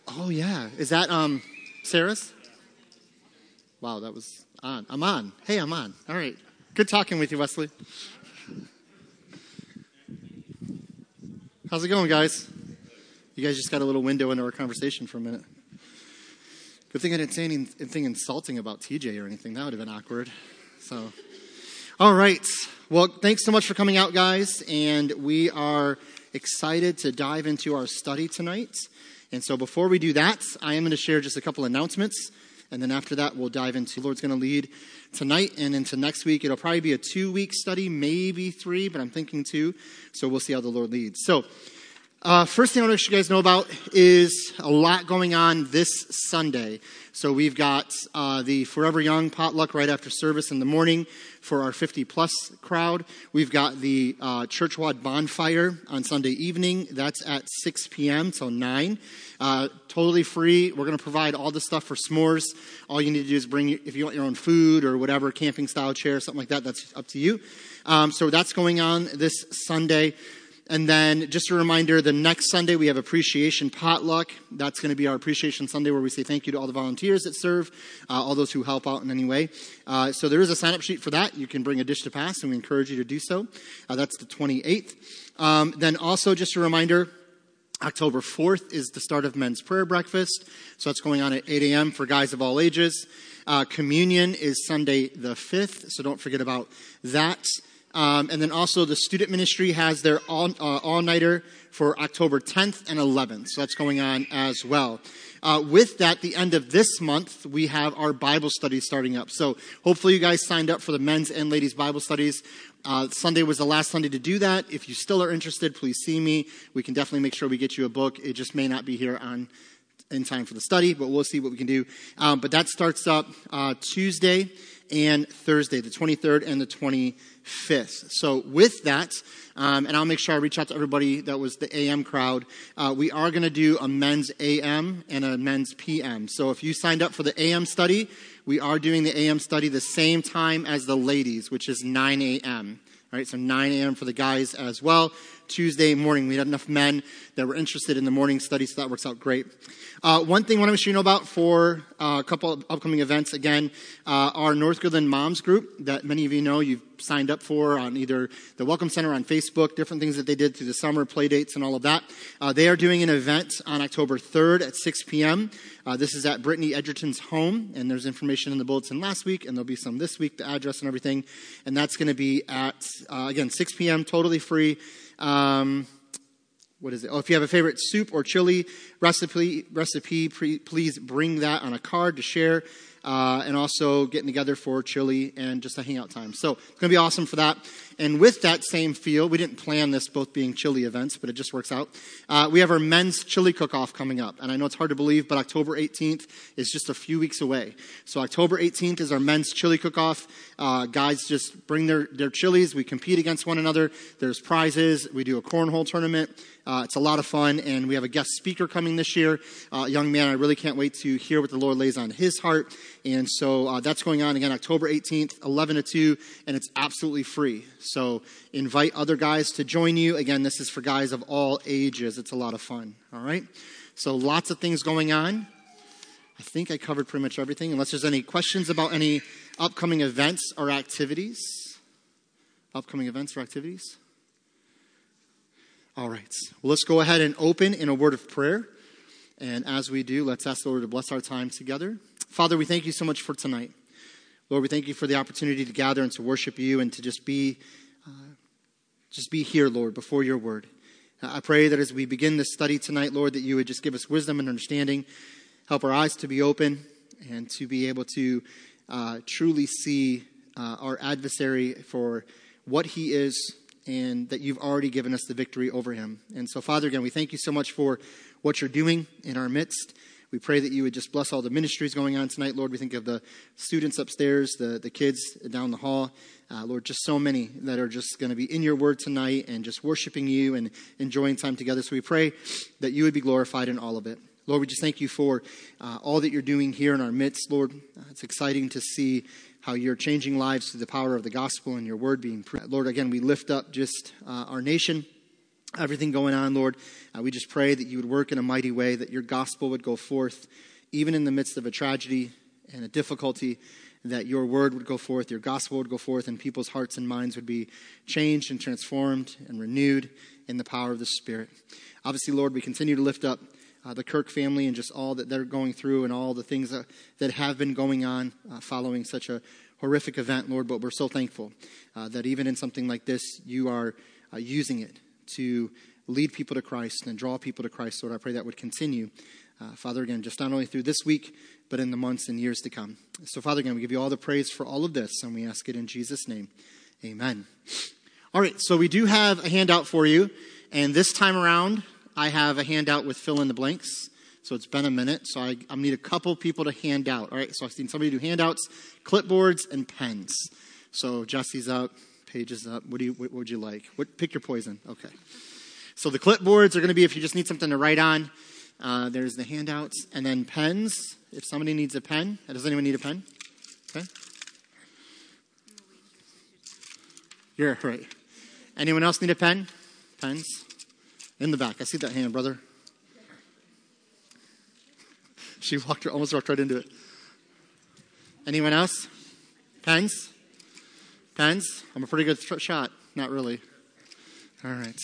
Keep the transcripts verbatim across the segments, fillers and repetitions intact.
Oh, yeah. Is that um, Sarah's? Wow, that was on. I'm on. Hey, I'm on. All right. Good talking with you, Wesley. How's it going, guys? You guys just got a little window into our conversation for a minute. Good thing I didn't say anything insulting about T J or anything. That would have been awkward. So, all right. Well, thanks so much for coming out, guys. And we are excited to dive into our study tonight. And so before we do that, I am going to share just a couple announcements. And then after that, we'll dive into the Lord's going to lead tonight and into next week. It'll probably be a two-week study, maybe three, but I'm thinking two. So we'll see how the Lord leads. So uh, first thing I want to let you guys know about is a lot going on this Sunday. So we've got uh, the Forever Young potluck right after service in the morning for our fifty-plus crowd. We've got the uh, Churchwide bonfire on Sunday evening. That's at six p.m. till nine. Uh, totally free. We're going to provide all the stuff for s'mores. All you need to do is bring, if you want your own food or whatever, camping style chair, something like that, that's up to you. Um, so that's going on this Sunday. And then just a reminder, the next Sunday we have Appreciation Potluck. That's going to be our Appreciation Sunday where we say thank you to all the volunteers that serve, uh, all those who help out in any way. Uh, so there is a sign-up sheet for that. You can bring a dish to pass, and we encourage you to do so. Uh, that's the twenty-eighth. Um, then also just a reminder, October fourth is the start of Men's Prayer Breakfast. So that's going on at eight a.m. for guys of all ages. Uh, communion is Sunday the fifth, so don't forget about that. Um, and then also the student ministry has their all, uh, all-nighter for October tenth and eleventh. So that's going on as well. Uh, with that, the end of this month, we have our Bible studies starting up. So hopefully you guys signed up for the men's and ladies' Bible studies. Uh, Sunday was the last Sunday to do that. If you still are interested, please see me. We can definitely make sure we get you a book. It just may not be here on in time for the study, but we'll see what we can do. Um, but that starts up uh, Tuesday and Thursday, the twenty-third and the twenty-fifth. So with that, um, and I'll make sure I reach out to everybody that was the A M crowd, uh, we are going to do a men's A M and a men's P M. So if you signed up for the A M study, we are doing the A M study the same time as the ladies, which is nine a.m. All right, so nine a.m. for the guys as well. Tuesday morning, we had enough men that were interested in the morning study, so that works out great. Uh, one thing I want to make sure you know about for uh, a couple of upcoming events, again, uh, our Northgoodland Moms group that many of you know you've signed up for on either the Welcome Center on Facebook, different things that they did through the summer, play dates and all of that. Uh, they are doing an event on October third at six p.m. Uh, this is at Brittany Edgerton's home, and there's information in the bulletin last week, and there'll be some this week, the address and everything. And that's going to be at, uh, again, six p.m., totally free. Um, what is it? Oh, if you have a favorite soup or chili recipe, recipe, pre, please bring that on a card to share. Uh, and also getting together for chili and just a hangout time. So it's going to be awesome for that. And with that same feel, we didn't plan this both being chili events, but it just works out. Uh, we have our men's chili cook-off coming up. And I know it's hard to believe, but October eighteenth is just a few weeks away. So October eighteenth is our men's chili cook-off. Uh, guys just bring their, their chilies. We compete against one another. There's prizes. We do a cornhole tournament. Uh, it's a lot of fun, and we have a guest speaker coming this year. Uh, young man, I really can't wait to hear what the Lord lays on his heart. And so uh, that's going on again October eighteenth, eleven to two, and it's absolutely free. So invite other guys to join you. Again, this is for guys of all ages. It's a lot of fun. All right? So lots of things going on. I think I covered pretty much everything, unless there's any questions about any upcoming events or activities. Upcoming events or activities? All right. Well, let's go ahead and open in a word of prayer. And as we do, let's ask the Lord to bless our time together. Father, we thank you so much for tonight. Lord, we thank you for the opportunity to gather and to worship you and to just be, uh, just be here, Lord, before your word. I pray that as we begin this study tonight, Lord, that you would just give us wisdom and understanding, help our eyes to be open and to be able to uh, truly see uh, our adversary for what he is, and that you've already given us the victory over him. And so, Father, again, we thank you so much for what you're doing in our midst. We pray that you would just bless all the ministries going on tonight. Lord, we think of the students upstairs, the, the kids down the hall. Uh, Lord, just so many that are just going to be in your word tonight and just worshiping you and enjoying time together. So we pray that you would be glorified in all of it. Lord, we just thank you for uh, all that you're doing here in our midst, Lord. Uh, it's exciting to see how you're changing lives through the power of the gospel and your word being preached. Lord, again, we lift up just uh, our nation. everything going on, Lord. Uh, we just pray that you would work in a mighty way, that your gospel would go forth, even in the midst of a tragedy and a difficulty, that your word would go forth, your gospel would go forth, and people's hearts and minds would be changed and transformed and renewed in the power of the Spirit. Obviously, Lord, we continue to lift up uh, the Kirk family and just all that they're going through and all the things that, that have been going on uh, following such a horrific event, Lord. But we're so thankful uh, that even in something like this, you are uh, using it to lead people to Christ and draw people to Christ. Lord, I pray that would continue, uh, Father, again, just not only through this week, but in the months and years to come. So, Father, again, we give you all the praise for all of this, and we ask it in Jesus' name. Amen. All right, so we do have a handout for you, and this time around, I have a handout with fill in the blanks. So it's been a minute, so I, I need a couple people to hand out. All right, so I've seen somebody do handouts, clipboards, and pens. So Jesse's up, Paige is up. What do you? What would you like? What? Pick your poison. Okay. So the clipboards are going to be if you just need something to write on. Uh, there's the handouts, and then pens. If somebody needs a pen, does anyone need a pen? Okay. You're right. Anyone else need a pen? Pens? In the back. I see that hand, brother. She walked, almost walked right into it. Anyone else? Pens? Pens? I'm a pretty good th- shot. Not really. All right.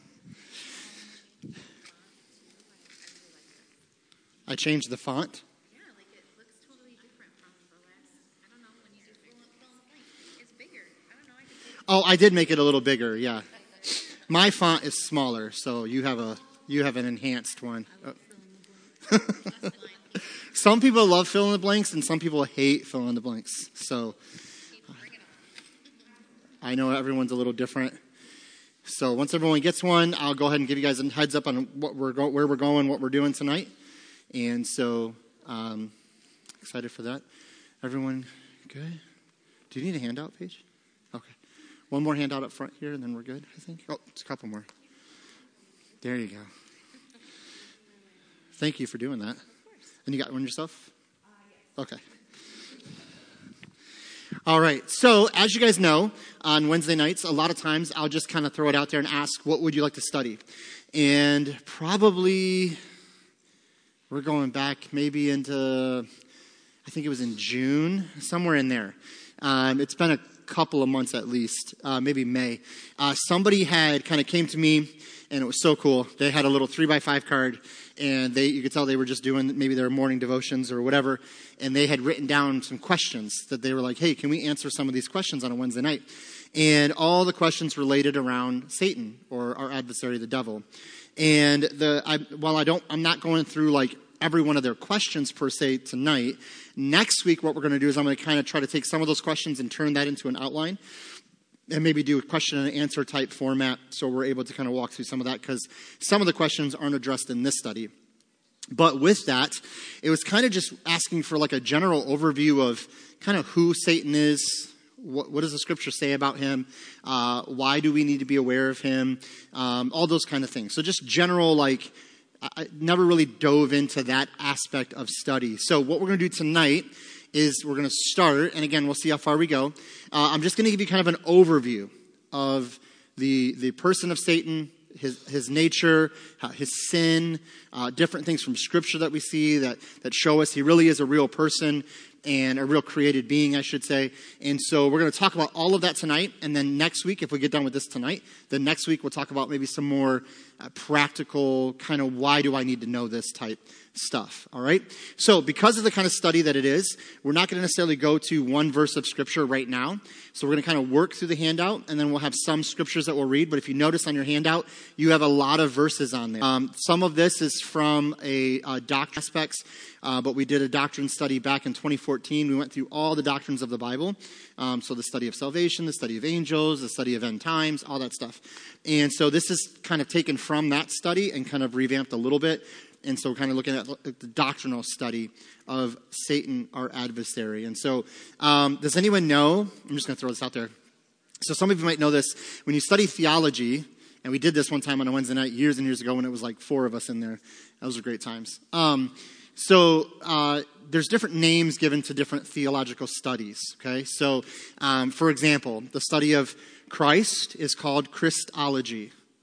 I changed the font. Yeah, like it looks totally different from the last. I don't know, when you do fill in fill in the blank, it's bigger. I don't know. I can Oh, I did make it a little bigger, yeah. My font is smaller, so you have a you have an enhanced one. Oh. Some people love fill in the blanks, and some people hate fill in the blanks. So I know everyone's a little different. So once everyone gets one, I'll go ahead and give you guys a heads up on what we're go- where we're going, what we're doing tonight. And so, um, excited for that. Everyone good? Do you need a handout, Paige? Okay. One more handout up front here, and then we're good, I think. Oh, it's a couple more. There you go. Thank you for doing that. And you got one yourself? Okay. All right. So, as you guys know, on Wednesday nights, a lot of times I'll just kind of throw it out there and ask, what would you like to study? And probably... We're going back maybe into, I think it was in June, somewhere in there. Um, it's been a couple of months at least, uh, maybe May. Uh, somebody had kind of came to me, and it was so cool. They had a little three by five card, and they you could tell they were just doing maybe their morning devotions or whatever, and they had written down some questions that they were like, hey, can we answer some of these questions on a Wednesday night? And all the questions related around Satan or our adversary, the devil. And the I, while I don't, I'm not going through like every one of their questions per se tonight. Next week, what we're going to do is I'm going to kind of try to take some of those questions and turn that into an outline, and maybe do a question and answer type format, so we're able to kind of walk through some of that because some of the questions aren't addressed in this study. But with that, it was kind of just asking for like a general overview of kind of who Satan is. What, what does the scripture say about him? Uh, why do we need to be aware of him? Um, all those kind of things. So just general, like, I never really dove into that aspect of study. So what we're going to do tonight is we're going to start, and again, we'll see how far we go. Uh, I'm just going to give you kind of an overview of the the person of Satan, his his nature, his sin, uh, different things from scripture that we see that, that show us he really is a real person and a real created being, I should say. And so we're going to talk about all of that tonight. And then next week, if we get done with this tonight, then next week we'll talk about maybe some more uh, practical kind of why do I need to know this type stuff. All right. So because of the kind of study that it is, we're not going to necessarily go to one verse of scripture right now. So we're going to kind of work through the handout, and then we'll have some scriptures that we'll read. But if you notice on your handout, you have a lot of verses on there. Um, some of this is from a, a doctrine aspects, uh, but we did a doctrine study back in twenty fourteen. We went through all the doctrines of the Bible. Um, so the study of salvation, the study of angels, the study of end times, all that stuff. And so this is kind of taken from that study and kind of revamped a little bit. And so we're kind of looking at the doctrinal study of Satan, our adversary. And so um, does anyone know, I'm just going to throw this out there. So some of you might know this. When you study theology, and we did this one time on a Wednesday night years and years ago when it was like four of us in there. Those were great times. Um, so uh, there's different names given to different theological studies. Okay, so um, for example, the study of Christ is called Christology.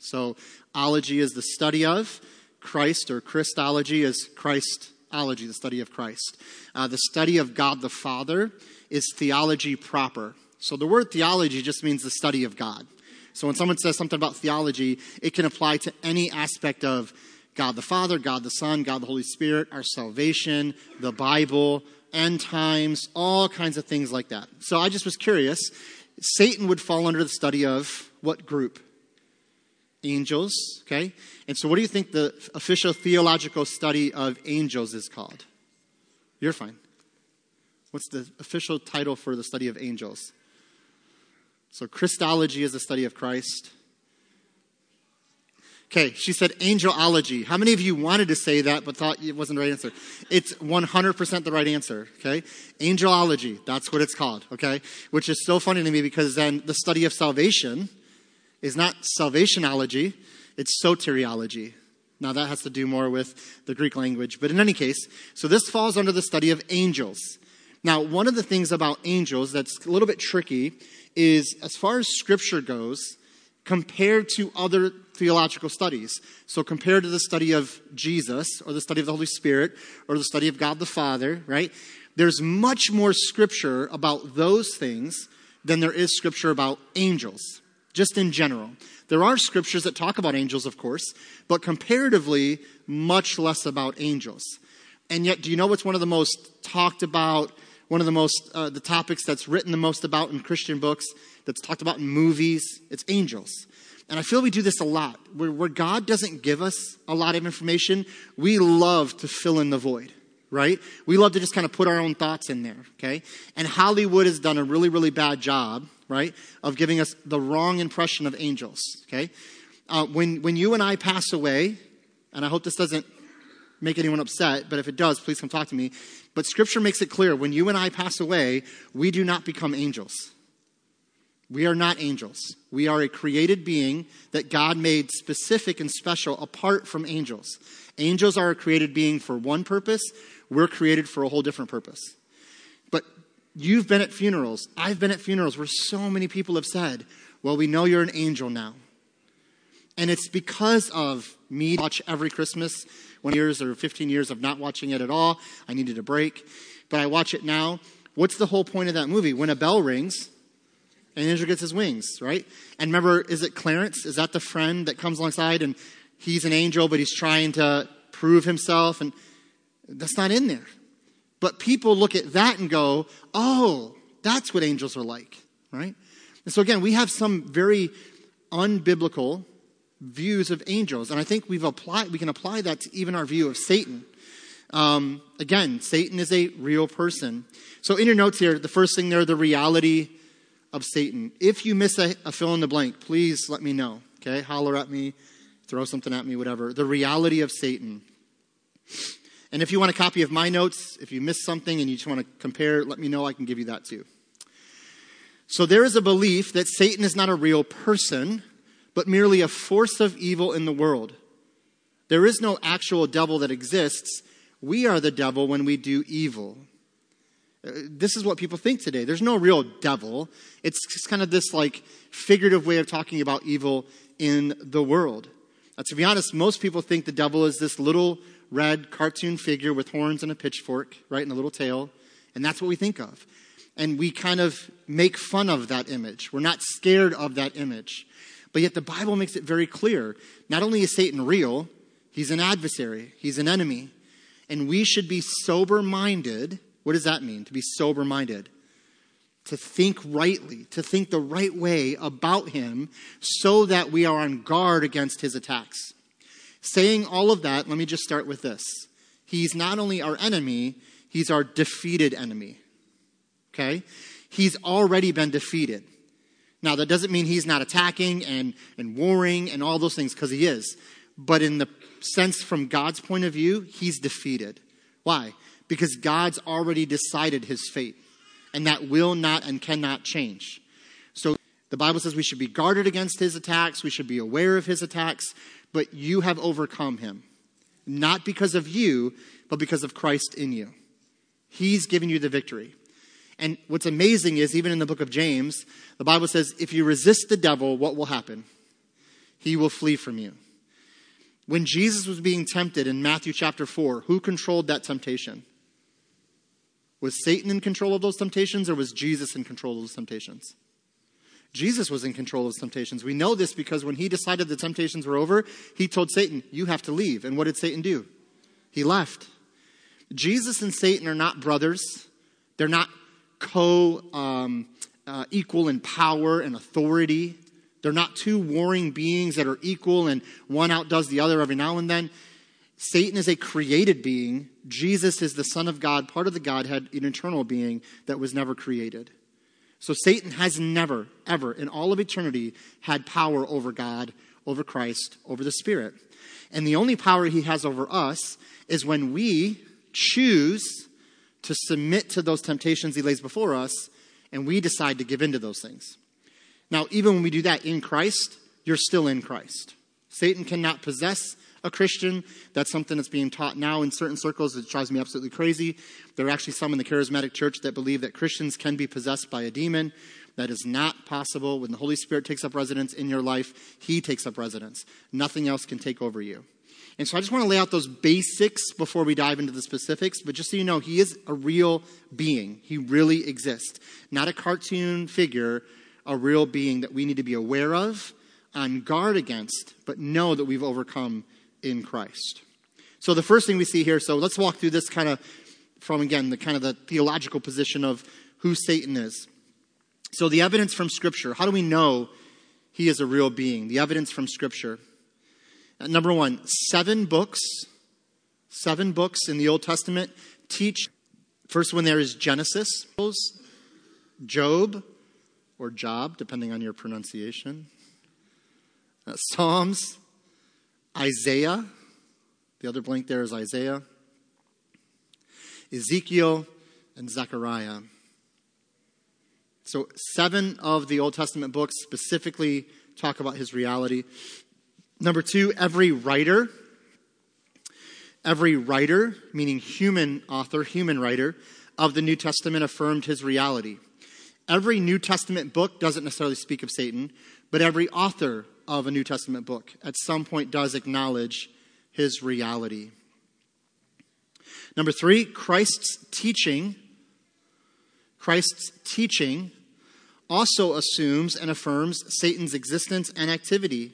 So ology is the study of Christ, or Christology is Christology, the study of Christ. Uh, the study of God the Father is theology proper. So the word theology just means the study of God. So when someone says something about theology, it can apply to any aspect of God the Father, God the Son, God the Holy Spirit, our salvation, the Bible, end times, all kinds of things like that. So I just was curious. Satan would fall under the study of what group? Angels, okay? And so what do you think the official theological study of angels is called? You're fine. What's the official title for the study of angels? So Christology is the study of Christ. Okay, she said angelology. How many of you wanted to say that but thought it wasn't the right answer? It's one hundred percent the right answer, okay? Angelology, that's what it's called, okay? Which is so funny to me because then the study of salvation is not salvationology, it's soteriology. Now that has to do more with the Greek language. But in any case, so this falls under the study of angels. Now, one of the things about angels that's a little bit tricky is as far as Scripture goes, compared to other theological studies. So compared to the study of Jesus or the study of the Holy Spirit or the study of God the Father, right? There's much more Scripture about those things than there is Scripture about angels, just in general. There are Scriptures that talk about angels, of course, but comparatively, much less about angels. And yet, do you know what's one of the most talked about, one of the most, uh, the topics that's written the most about in Christian books, that's talked about in movies? It's angels. And I feel we do this a lot. Where, where God doesn't give us a lot of information, we love to fill in the void, right? We love to just kind of put our own thoughts in there, okay? And Hollywood has done a really, really bad job, right, of giving us the wrong impression of angels, okay? Uh, when, when you and I pass away, and I hope this doesn't make anyone upset, but if it does, please come talk to me. But Scripture makes it clear, when you and I pass away, we do not become angels. We are not angels. We are a created being that God made specific and special apart from angels. Angels are a created being for one purpose. We're created for a whole different purpose. But you've been at funerals. I've been at funerals where so many people have said, well, we know you're an angel now. And it's because of me watch every Christmas, one years or fifteen years of not watching it at all. I needed a break. But I watch it now. What's the whole point of that movie? When a bell rings, an angel gets his wings, right? And remember, is it Clarence? Is that the friend that comes alongside and he's an angel, but he's trying to prove himself? And that's not in there. But people look at that and go, oh, that's what angels are like, right? And so again, we have some very unbiblical views of angels. And I think we've applied, we can apply that to even our view of Satan. Um, again, Satan is a real person. So in your notes here, the first thing there, the reality of Satan. If you miss a, a fill in the blank, please let me know. Okay, holler at me, throw something at me, whatever. The reality of Satan. And if you want a copy of my notes, if you missed something and you just want to compare, let me know. I can give you that too. So there is a belief that Satan is not a real person, but merely a force of evil in the world. There is no actual devil that exists. We are the devil when we do evil. This is what people think today. There's no real devil. It's just kind of this like figurative way of talking about evil in the world. Now, to be honest, most people think the devil is this little red cartoon figure with horns and a pitchfork, right, and a little tail. And that's what we think of. And we kind of make fun of that image. We're not scared of that image. But yet the Bible makes it very clear. Not only is Satan real, he's an adversary. He's an enemy. And we should be sober-minded. What does that mean, to be sober-minded? To think rightly, to think the right way about him so that we are on guard against his attacks. Saying all of that, let me just start with this. He's not only our enemy, he's our defeated enemy. Okay? He's already been defeated. Now, that doesn't mean he's not attacking and, and warring and all those things, because he is. But in the sense from God's point of view, he's defeated. Why? Because God's already decided his fate. And that will not and cannot change. So the Bible says we should be guarded against his attacks. We should be aware of his attacks. But you have overcome him. Not because of you, but because of Christ in you. He's given you the victory. And what's amazing is, even in the book of James, the Bible says, if you resist the devil, what will happen? he will flee from you. When Jesus was being tempted in Matthew chapter four, who controlled that temptation? Was Satan in control of those temptations, or was Jesus in control of those temptations? Jesus was in control of those temptations. We know this because when he decided the temptations were over, he told Satan, you have to leave. And what did Satan do? He left. Jesus and Satan are not brothers. They're not co um, uh, equal in power and authority. They're not two warring beings that are equal and one outdoes the other every now and then. Satan is a created being. Jesus is the Son of God, part of the Godhead, an eternal being that was never created. So Satan has never, ever, in all of eternity, had power over God, over Christ, over the Spirit. And the only power he has over us is when we choose to submit to those temptations he lays before us, and we decide to give in to those things. Now, even when we do that in Christ, you're still in Christ. Satan cannot possess a Christian. That's something that's being taught now in certain circles. It drives me absolutely crazy. There are actually some in the charismatic church that believe that Christians can be possessed by a demon. That is not possible. When the Holy Spirit takes up residence in your life, he takes up residence. Nothing else can take over you. And so I just want to lay out those basics before we dive into the specifics. But just so you know, he is a real being. He really exists. Not a cartoon figure, a real being that we need to be aware of, on guard against, but know that we've overcome in Christ. So the first thing we see here, so let's walk through this kind of from, again, the kind of the theological position of who Satan is. So the evidence from Scripture, how do we know he is a real being? The evidence from Scripture. Uh, number one, seven books, seven books in the Old Testament teach. First one there is Genesis, Job, or Job, depending on your pronunciation. Uh, Psalms, Isaiah, the other blank there is Isaiah, Ezekiel, and Zechariah. So seven of the Old Testament books specifically talk about his reality. Number two, every writer, every writer, meaning human author, human writer, of the New Testament affirmed his reality. Every New Testament book doesn't necessarily speak of Satan, but every author of a New Testament book at some point does acknowledge his reality. Number three, Christ's teaching, Christ's teaching also assumes and affirms Satan's existence and activity.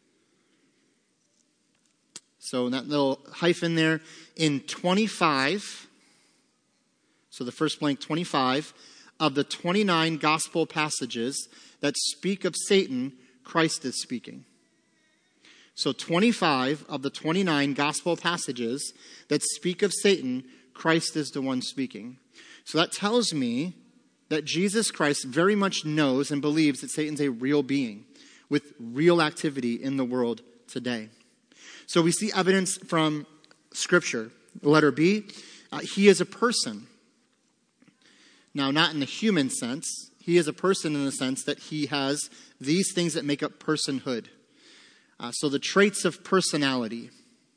So in that little hyphen there, in twenty-five, so the first blank, twenty-five, of the twenty-nine gospel passages that speak of Satan, Christ is speaking. So twenty-five of the twenty-nine gospel passages that speak of Satan, Christ is the one speaking. So that tells me that Jesus Christ very much knows and believes that Satan's a real being with real activity in the world today. So we see evidence from Scripture. Letter B, uh, he is a person. Now, not in the human sense. He is a person in the sense that he has these things that make up personhood. Uh, so the traits of personality.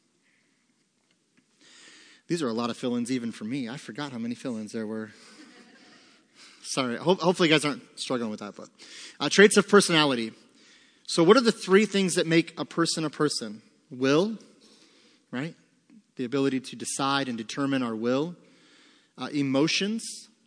These are a lot of fill-ins even for me. I forgot how many fill-ins there were. Sorry. Ho- hopefully you guys aren't struggling with that. But uh, traits of personality. So what are the three things that make a person a person? Will, right? The ability to decide and determine our will. Uh, emotions.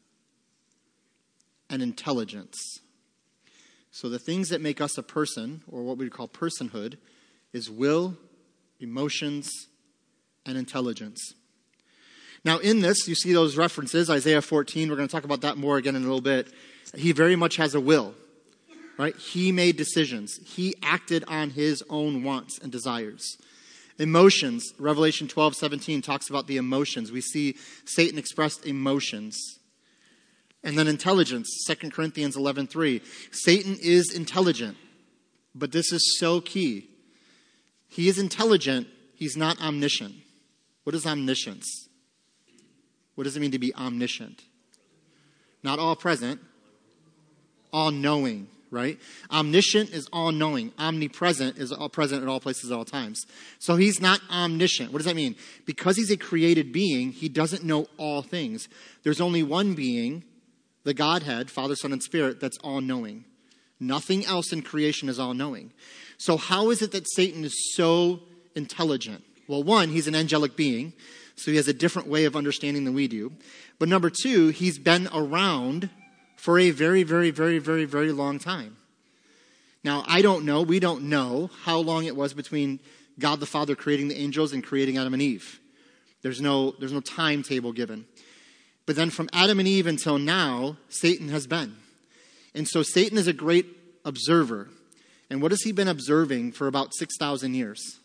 And intelligence. So the things that make us a person, or what we would call personhood, is will, emotions, and intelligence. Now in this, you see those references, Isaiah fourteen, we're going to talk about that more again in a little bit. He very much has a will, right? He made decisions. He acted on his own wants and desires. Emotions, Revelation twelve seventeen talks about the emotions. We see Satan expressed emotions. And then intelligence, Second Corinthians eleven three. Satan is intelligent, but this is so key. He is intelligent, he's not omniscient. What is omniscience? What does it mean to be omniscient? Not all present, all knowing, right? Omniscient is all knowing. Omnipresent is all present at all places at all times. So he's not omniscient. What does that mean? Because he's a created being, he doesn't know all things. There's only one being, the Godhead, Father, Son, and Spirit, that's all-knowing. Nothing else in creation is all-knowing. So how is it that Satan is so intelligent? Well, one, he's an angelic being, so he has a different way of understanding than we do. But number two, he's been around for a very, very, very, very, very long time. Now, I don't know, we don't know how long it was between God the Father creating the angels and creating Adam and Eve. There's no, there's no timetable given. But then from Adam and Eve until now, Satan has been. And so Satan is a great observer. And what has he been observing for about six thousand years?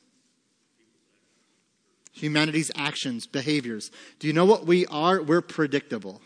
Humanity's actions, behaviors. Do you know what we are? We're predictable.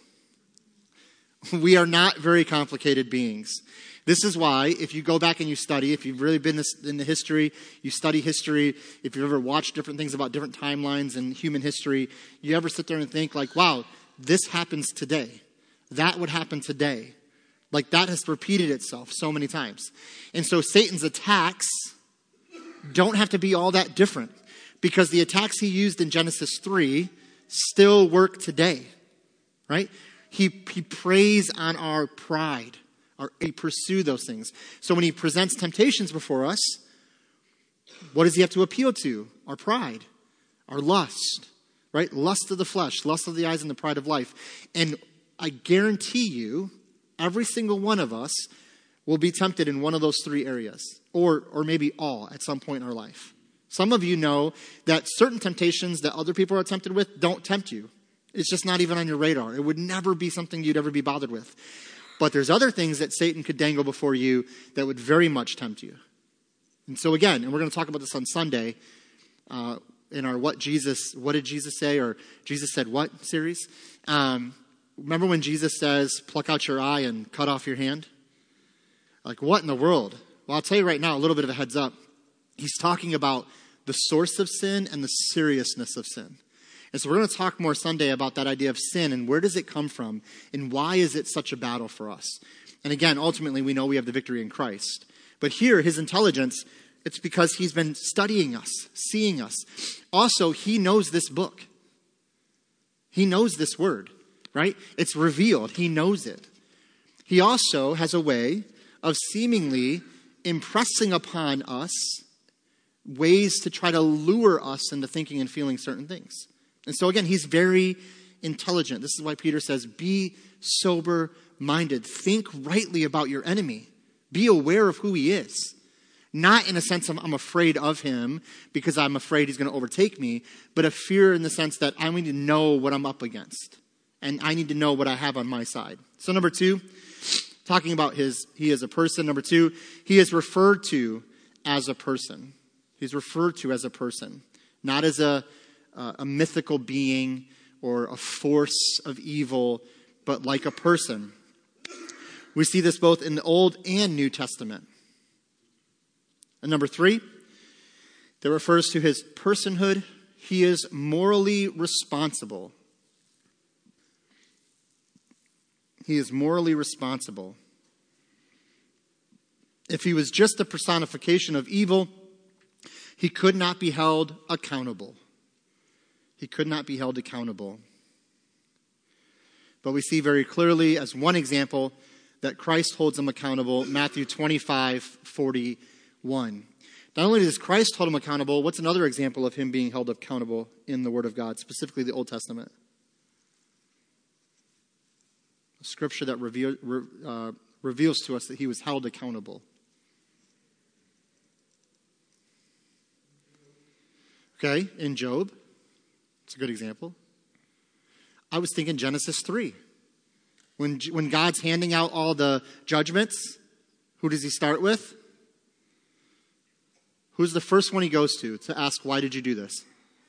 We are not very complicated beings. This is why, if you go back and you study, if you've really been in the history, you study history, if you've ever watched different things about different timelines in human history, you ever sit there and think like, wow, this happens today. That would happen today. Like that has repeated itself so many times. And so Satan's attacks don't have to be all that different, because the attacks he used in Genesis three still work today, right? He, he preys on our pride. Or he pursue those things. So when he presents temptations before us, what does he have to appeal to? Our pride, our lust, right? Lust of the flesh, lust of the eyes, and the pride of life. And I guarantee you, every single one of us will be tempted in one of those three areas, or or maybe all at some point in our life. Some of you know that certain temptations that other people are tempted with don't tempt you. It's just not even on your radar. It would never be something you'd ever be bothered with. But there's other things that Satan could dangle before you that would very much tempt you. And so again, and we're going to talk about this on Sunday, uh, in our What Jesus, What Did Jesus Say? Or Jesus Said What series. Um, remember when Jesus says, pluck out your eye and cut off your hand? Like, what in the world? Well, I'll tell you right now, a little bit of a heads up. He's talking about the source of sin and the seriousness of sin. And so we're going to talk more Sunday about that idea of sin and where does it come from and why is it such a battle for us. And again, ultimately, we know we have the victory in Christ. But here, his intelligence, it's because he's been studying us, seeing us. Also, he knows this book. He knows this word, right? It's revealed. He knows it. He also has a way of seemingly impressing upon us ways to try to lure us into thinking and feeling certain things. And so again, he's very intelligent. This is why Peter says, be sober-minded. Think rightly about your enemy. Be aware of who he is. Not in a sense of I'm afraid of him because I'm afraid he's going to overtake me, but a fear in the sense that I need to know what I'm up against. And I need to know what I have on my side. So number two, talking about his, he is a person. Number two, he is referred to as a person. He's referred to as a person. Not as a Uh, a mythical being or a force of evil, but like a person. We see this both in the Old and New Testament. And number three, that refers to his personhood. He is morally responsible. He is morally responsible. If he was just a personification of evil, he could not be held accountable. He could not be held accountable. But we see very clearly as one example that Christ holds him accountable, Matthew twenty-five forty-one. Not only does Christ hold him accountable, what's another example of him being held accountable in the Word of God, specifically the Old Testament? A scripture that reveal, uh, reveals to us that he was held accountable. Okay, in Job. It's a good example. I was thinking Genesis three. When, when God's handing out all the judgments, who does he start with? Who's the first one he goes to to ask, why did you do this?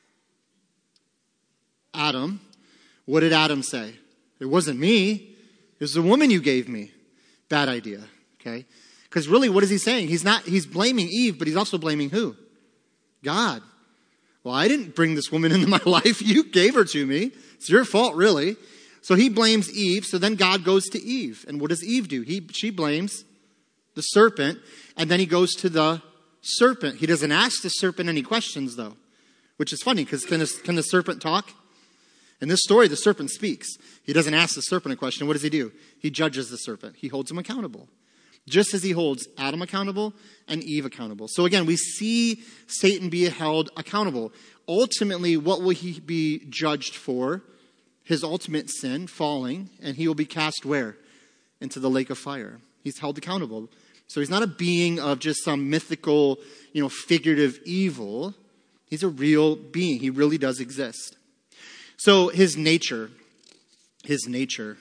Adam. What did Adam say? It wasn't me. It was the woman you gave me. Bad idea. Okay? Because really, what is he saying? He's not, he's blaming Eve, but he's also blaming who? God. Well, I didn't bring this woman into my life. You gave her to me. It's your fault, really. So he blames Eve. So then God goes to Eve. And what does Eve do? He, she blames the serpent. And then he goes to the serpent. He doesn't ask the serpent any questions, though. Which is funny, because can, can the serpent talk? In this story, the serpent speaks. He doesn't ask the serpent a question. What does he do? He judges the serpent. He holds him accountable. just as he holds Adam accountable and Eve accountable. So again, we see Satan be held accountable. Ultimately, what will he be judged for? His ultimate sin, falling, and he will be cast where? Into the lake of fire. He's held accountable. So he's not a being of just some mythical, you know, figurative evil. He's a real being. He really does exist. So his nature, his nature.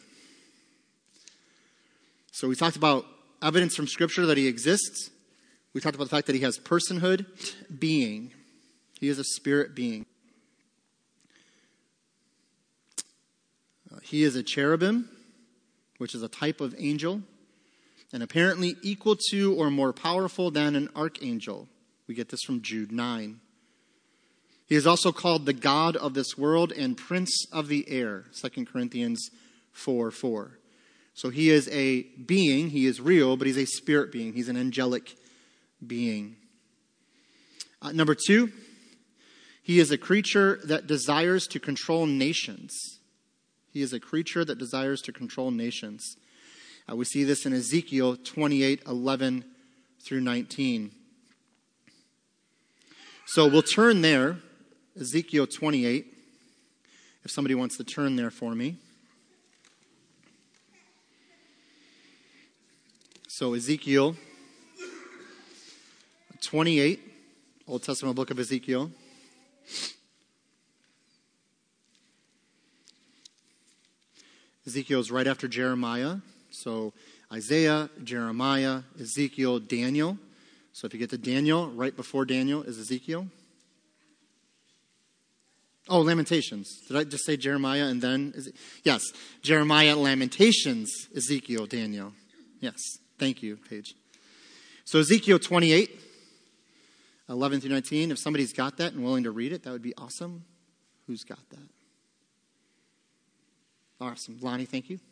So we talked about evidence from Scripture that he exists. We talked about the fact that he has personhood, being. He is a spirit being. Uh, he is a cherubim, which is a type of angel, and apparently equal to or more powerful than an archangel. We get this from Jude nine. He is also called the God of this world and Prince of the air, Second Corinthians four four. So he is a being, he is real, but he's a spirit being. He's an angelic being. Uh, number two, he is a creature that desires to control nations. He is a creature that desires to control nations. Uh, we see this in Ezekiel twenty-eight eleven through nineteen. So we'll turn there, Ezekiel twenty-eight, if somebody wants to turn there for me. So Ezekiel twenty-eight, Old Testament book of Ezekiel. Ezekiel is right after Jeremiah. So Isaiah, Jeremiah, Ezekiel, Daniel. So if you get to Daniel, right before Daniel is Ezekiel. Oh, Lamentations. Did I just say Jeremiah and then? Is it? Yes. Jeremiah, Lamentations, Ezekiel, Daniel. Yes. Thank you, Paige. So Ezekiel twenty-eight, eleven through nineteen. If somebody's got that and willing to read it, that would be awesome. Who's got that? Awesome. Lonnie, thank you.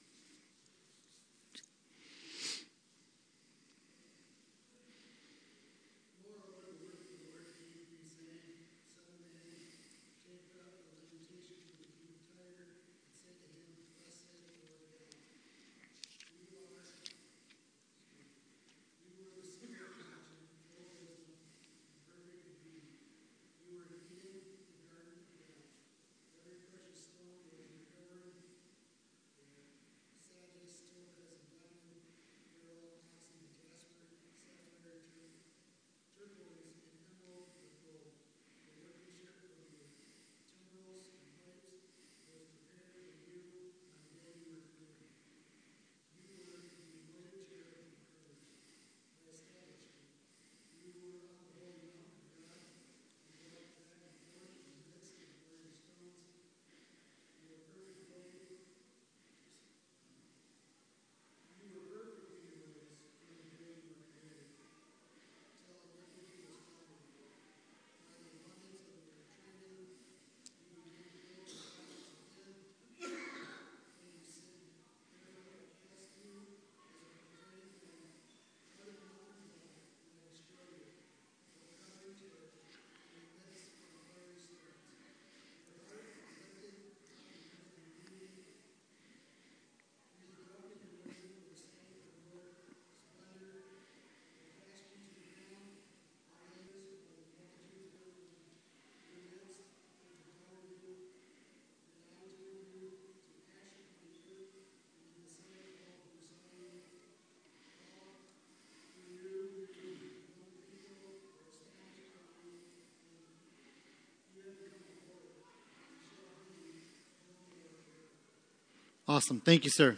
Awesome. Thank you, sir.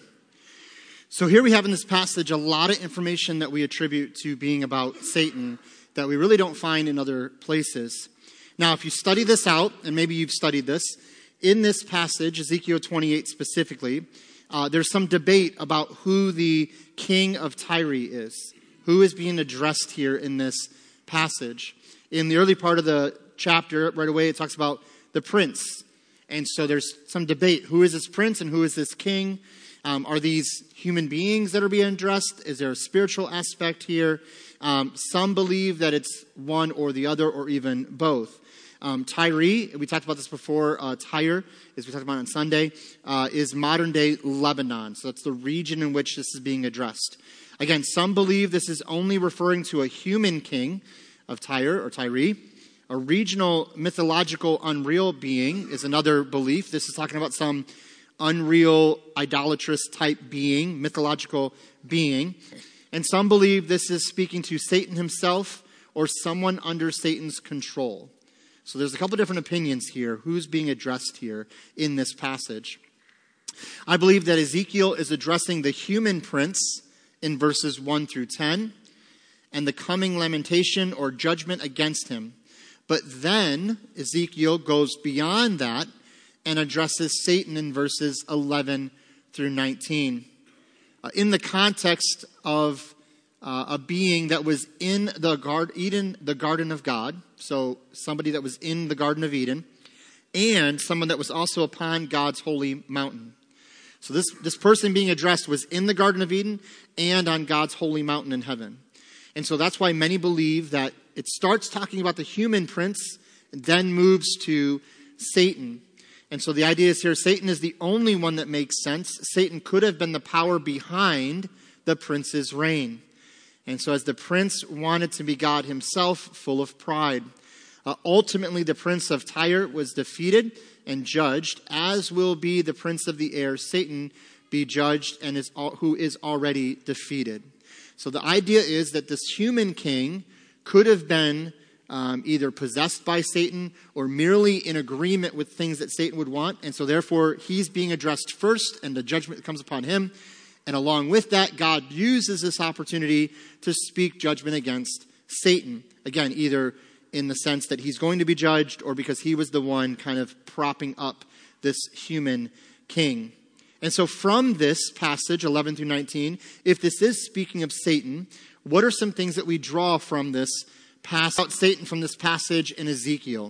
So here we have in this passage a lot of information that we attribute to being about Satan that we really don't find in other places. Now, if you study this out, and maybe you've studied this, in this passage, Ezekiel twenty-eight specifically, uh, there's some debate about who the king of Tyre is, who is being addressed here in this passage. In the early part of the chapter, right away, it talks about the prince. And so there's some debate. Who is this prince and who is this king? Um, are these human beings that are being addressed? Is there a spiritual aspect here? Um, some believe that it's one or the other or even both. Um, Tyre, we talked about this before, uh, Tyre, as we talked about on Sunday, uh, is modern-day Lebanon. So that's the region in which this is being addressed. Again, some believe this is only referring to a human king of Tyre or Tyre. A regional, mythological, unreal being is another belief. This is talking about some unreal, idolatrous type being, mythological being. And some believe this is speaking to Satan himself or someone under Satan's control. So there's a couple different opinions here. Who's being addressed here in this passage? I believe that Ezekiel is addressing the human prince in verses one through ten and the coming lamentation or judgment against him. But then Ezekiel goes beyond that and addresses Satan in verses eleven through nineteen. Uh, in the context of uh, a being that was in the Garden, Eden, the Garden of God, so somebody that was in the Garden of Eden, and someone that was also upon God's holy mountain. So this, this person being addressed was in the Garden of Eden and on God's holy mountain in heaven. And so that's why many believe that it starts talking about the human prince and then moves to Satan. And so the idea is here, Satan is the only one that makes sense. Satan could have been the power behind the prince's reign. And so as the prince wanted to be God himself, full of pride. Uh, ultimately, the prince of Tyre was defeated and judged, as will be the prince of the air, Satan, be judged and is who is already defeated. So the idea is that this human king could have been um, either possessed by Satan or merely in agreement with things that Satan would want. And so therefore, he's being addressed first and the judgment comes upon him. And along with that, God uses this opportunity to speak judgment against Satan. Again, either in the sense that he's going to be judged or because he was the one kind of propping up this human king. And so from this passage, eleven through nineteen, if this is speaking of Satan, what are some things that we draw from this passage, about Satan from this passage in Ezekiel?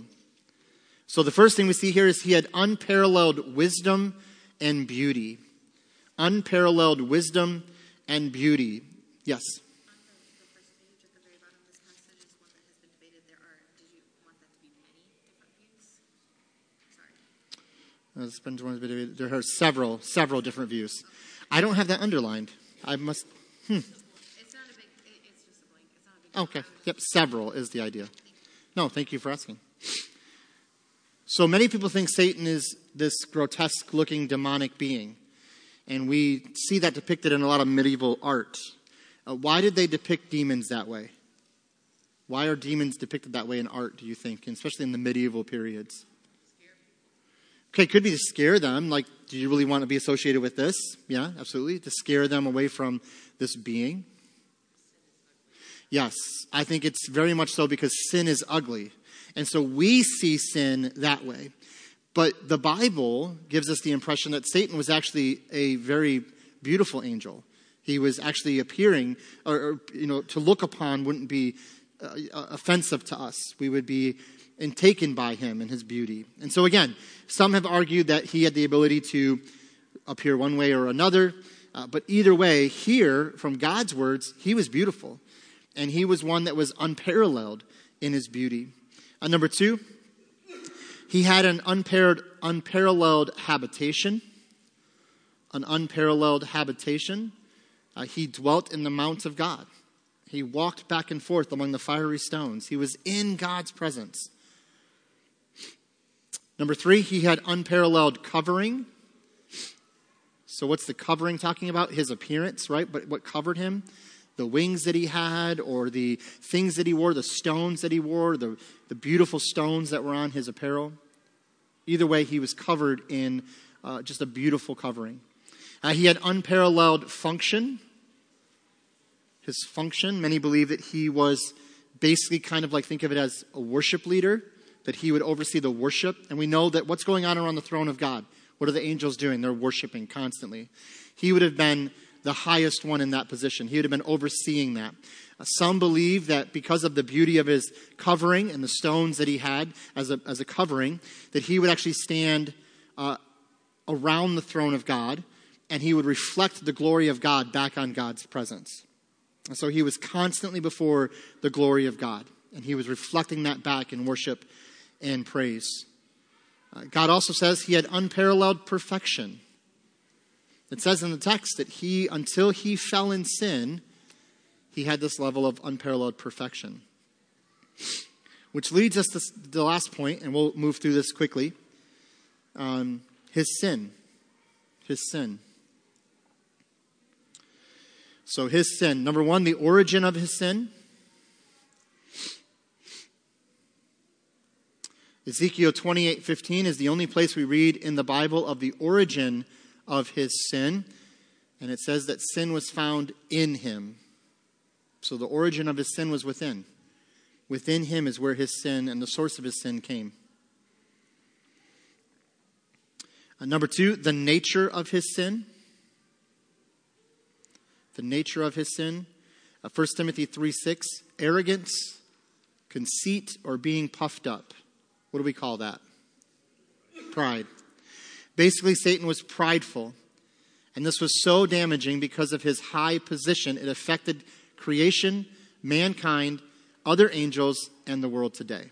So the first thing we see here is he had unparalleled wisdom and beauty. Unparalleled wisdom and beauty. Yes? There are several, several different views. I don't have that underlined. I must, hmm. It's not a big, it's just a blank. It's not a big. Okay, yep, several is the idea. No, thank you for asking. So many people think Satan is this grotesque-looking demonic being. And we see that depicted in a lot of medieval art. Uh, why did they depict demons that way? Why are demons depicted that way in art, do you think? And especially in the medieval periods. Okay, could be to scare them. Like, do you really want to be associated with this? Yeah, absolutely. To scare them away from this being. Yes, I think it's very much so because sin is ugly. And so we see sin that way. But the Bible gives us the impression that Satan was actually a very beautiful angel. He was actually appearing, or, or you know, to look upon wouldn't be uh, offensive to us. We would be and taken by him and his beauty. And so again, some have argued that he had the ability to appear one way or another. Uh, but either way, here, from God's words, he was beautiful. And he was one that was unparalleled in his beauty. Uh, number two, he had an unpar- unparalleled habitation. An unparalleled habitation. Uh, he dwelt in the mount of God. He walked back and forth among the fiery stones. He was in God's presence. Number three, he had unparalleled covering. So what's the covering talking about? His appearance, right? But what covered him? The wings that he had, or the things that he wore, the stones that he wore, the, the beautiful stones that were on his apparel. Either way, he was covered in uh, just a beautiful covering. Uh, he had unparalleled function. His function, many believe that he was basically kind of like, think of it as a worship leader, that he would oversee the worship. And we know that what's going on around the throne of God? What are the angels doing? They're worshiping constantly. He would have been the highest one in that position. He would have been overseeing that. Uh, some believe that because of the beauty of his covering and the stones that he had as a, as a covering, that he would actually stand uh, around the throne of God, and he would reflect the glory of God back on God's presence. And so he was constantly before the glory of God, and he was reflecting that back in worship and praise. Uh, God also says he had unparalleled perfection. It says in the text that he, until he fell in sin, he had this level of unparalleled perfection. Which leads us to the last point, and we'll move through this quickly. Um, his sin. His sin. So his sin. Number one, the origin of his sin. Ezekiel twenty-eight fifteen is the only place we read in the Bible of the origin of his sin. And it says that sin was found in him. So the origin of his sin was within. Within him is where his sin and the source of his sin came. Uh, number two, the nature of his sin. The nature of his sin. Uh, First Timothy three six, arrogance, conceit, or being puffed up. What do we call that? Pride. Basically, Satan was prideful. And this was so damaging because of his high position. It affected creation, mankind, other angels, and the world today.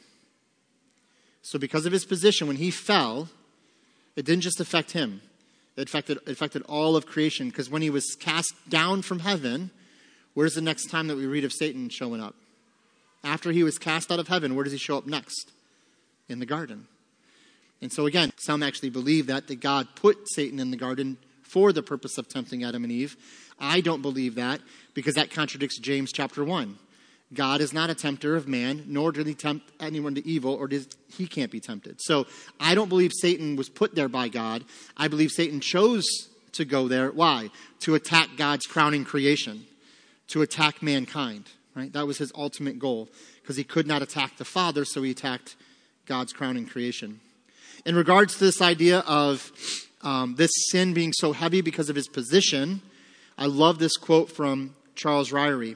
So because of his position, when he fell, it didn't just affect him. It affected, it affected all of creation. Because when he was cast down from heaven, where's the next time that we read of Satan showing up? After he was cast out of heaven, where does he show up next? In the garden. And so again, some actually believe that, that God put Satan in the garden for the purpose of tempting Adam and Eve. I don't believe that because that contradicts James chapter one. God is not a tempter of man, nor did he tempt anyone to evil, or does, he can't be tempted. So I don't believe Satan was put there by God. I believe Satan chose to go there. Why? To attack God's crowning creation, to attack mankind. Right? That was his ultimate goal because he could not attack the Father, so he attacked God's crowning creation. In regards to this idea of um, this sin being so heavy because of his position, I love this quote from Charles Ryrie.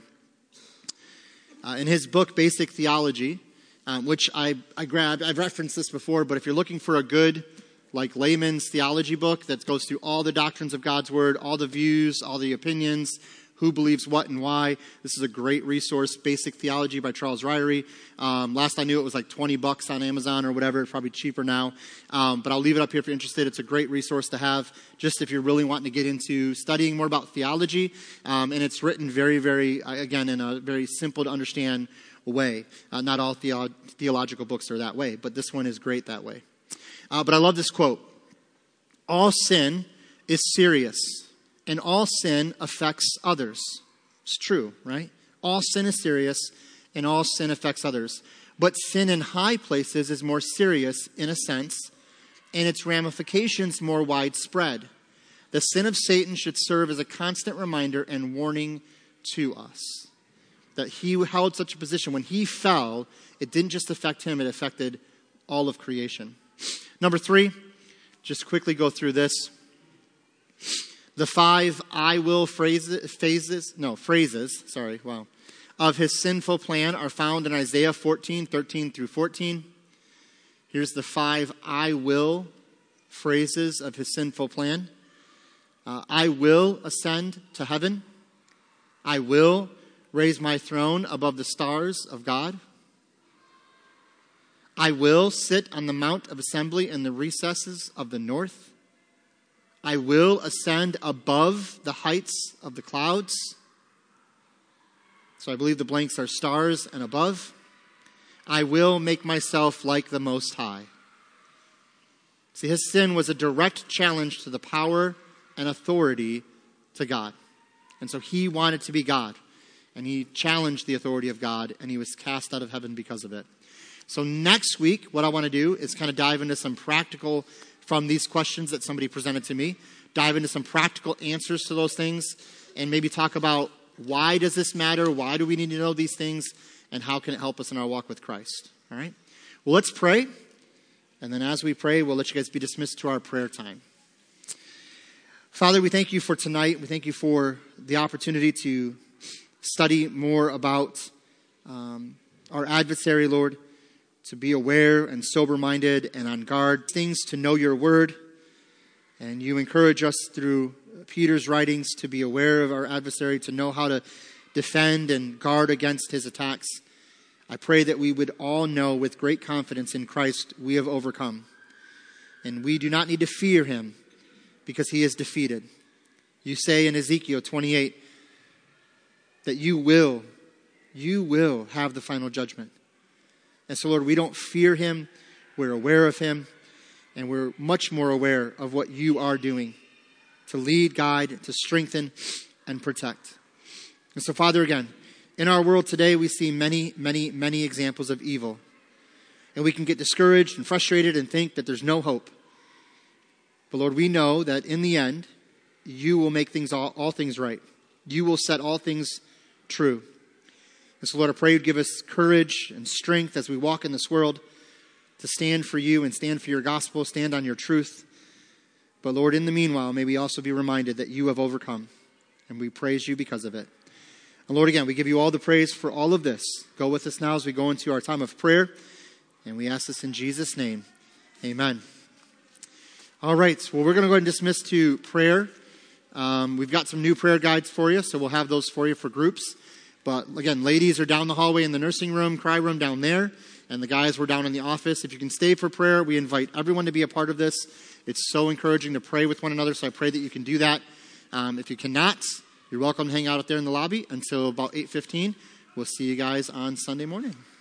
Uh, in his book, Basic Theology, um, which I, I grabbed, I've referenced this before, but if you're looking for a good, like, layman's theology book that goes through all the doctrines of God's Word, all the views, all the opinions, who believes what and why, this is a great resource, Basic Theology by Charles Ryrie. Um, last I knew it was like twenty bucks on Amazon or whatever. It's probably cheaper now. Um, but I'll leave it up here if you're interested. It's a great resource to have just if you're really wanting to get into studying more about theology. Um, and it's written very, very, again, in a very simple to understand way. Uh, not all theo- theological books are that way, but this one is great that way. Uh, but I love this quote. All sin is serious, and all sin affects others. It's true, right? All sin is serious, and all sin affects others. But sin in high places is more serious in a sense, and its ramifications more widespread. The sin of Satan should serve as a constant reminder and warning to us that he held such a position. When he fell, it didn't just affect him, it affected all of creation. Number three, just quickly go through this. The five I will phrases, phases, no, phrases, sorry, wow, of his sinful plan are found in Isaiah fourteen, thirteen through fourteen. Here's the five I will phrases of his sinful plan. Uh, I will ascend to heaven. I will raise my throne above the stars of God. I will sit on the mount of assembly in the recesses of the north. I will ascend above the heights of the clouds. So I believe the blanks are stars and above. I will make myself like the Most High. See, his sin was a direct challenge to the power and authority to God. And so he wanted to be God. And he challenged the authority of God, and he was cast out of heaven because of it. So next week, what I want to do is kind of dive into some practical, from these questions that somebody presented to me, dive into some practical answers to those things, and maybe talk about why does this matter, why do we need to know these things, and how can it help us in our walk with Christ. All right? Well, let's pray, and then as we pray, we'll let you guys be dismissed to our prayer time. Father, we thank you for tonight. We thank you for the opportunity to study more about um, our adversary, Lord, to be aware and sober-minded and on guard, things to know your word. And you encourage us through Peter's writings to be aware of our adversary, to know how to defend and guard against his attacks. I pray that we would all know with great confidence in Christ we have overcome. And we do not need to fear him because he is defeated. You say in Ezekiel twenty-eight, that you will, you will have the final judgment. And so, Lord, we don't fear him. We're aware of him. And we're much more aware of what you are doing to lead, guide, to strengthen, and protect. And so, Father, again, in our world today, we see many, many, many examples of evil. And we can get discouraged and frustrated and think that there's no hope. But Lord, we know that in the end, you will make things all, all things right. You will set all things true. And so, Lord, I pray you'd give us courage and strength as we walk in this world to stand for you and stand for your gospel, stand on your truth. But Lord, in the meanwhile, may we also be reminded that you have overcome, and we praise you because of it. And Lord, again, we give you all the praise for all of this. Go with us now as we go into our time of prayer, and we ask this in Jesus' name. Amen. All right, well, we're going to go ahead and dismiss to prayer. Um, we've got some new prayer guides for you, so we'll have those for you for groups. But again, ladies are down the hallway in the nursing room, cry room down there. And the guys were down in the office. If you can stay for prayer, we invite everyone to be a part of this. It's so encouraging to pray with one another, so I pray that you can do that. Um, if you cannot, you're welcome to hang out out there in the lobby until about eight fifteen. We'll see you guys on Sunday morning.